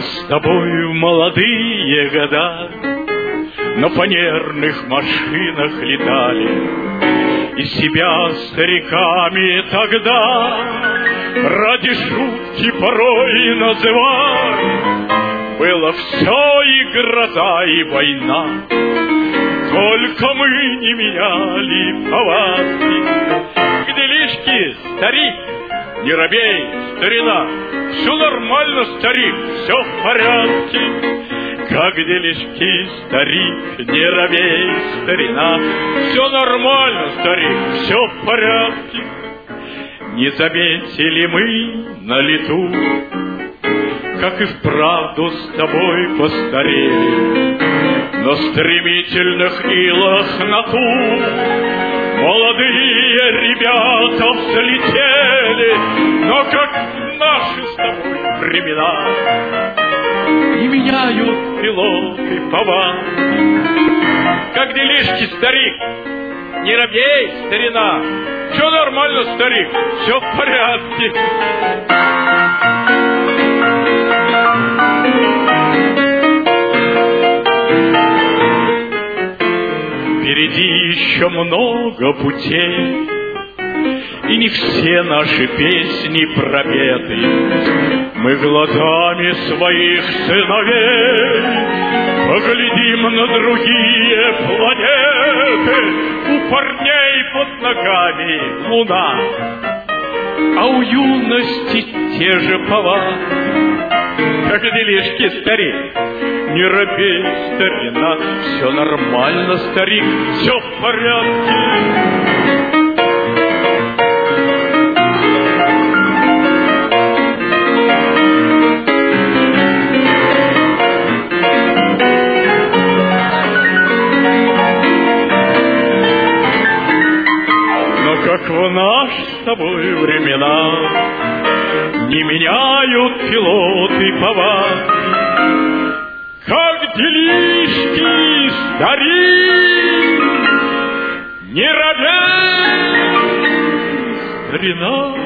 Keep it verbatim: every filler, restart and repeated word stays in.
с тобой в молодые года на фанерных машинах летали, и себя стариками тогда ради шутки порой называли. Было все и гроза, и война, только мы не меняли повадки. Где лишки, старик, не робей, старина, все нормально, старик, все в порядке. Как делишки, старик, не робей, старина, все нормально, старик, все в порядке. Не заметили мы на лету, как и вправду с тобой постарели, на стремительных илах на ту молодые ребята взлетели. Но как наши с тобой времена не меняют пилоты повадки. Как делишки, старик, не робей, старина, все нормально, старик, все в порядке. Впереди еще много путей, и не все наши песни пропеты. Мы глазами своих сыновей поглядим на другие планеты. У парней под ногами луна, а у юности те же повадки. Как делишки, старик, не робей, старина, все нормально, старик, все в порядке. Как в наши с тобой времена не меняют пилоты повадки. Как делишки, старик, не робей, старина.